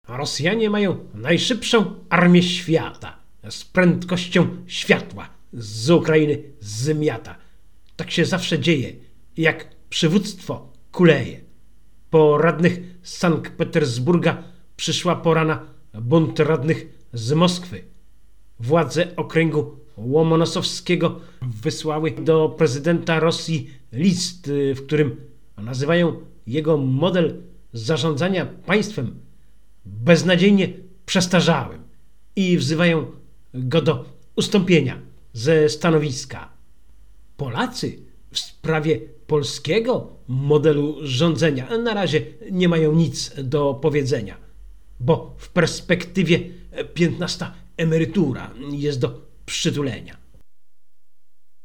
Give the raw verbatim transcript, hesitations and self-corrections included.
Rosjanie mają najszybszą armię świata. Z prędkością światła z Ukrainy zmiata. Tak się zawsze dzieje, jak przywództwo kuleje. Po radnych z Sankt Petersburga przyszła pora na bunt radnych z Moskwy. Władze okręgu łomonosowskiego wysłały do prezydenta Rosji list, w którym nazywają jego model zarządzania państwem beznadziejnie przestarzałym i wzywają go do ustąpienia ze stanowiska. Polacy w sprawie polskiego modelu rządzenia na razie nie mają nic do powiedzenia, bo w perspektywie piętnasta emerytura jest do przytulenia.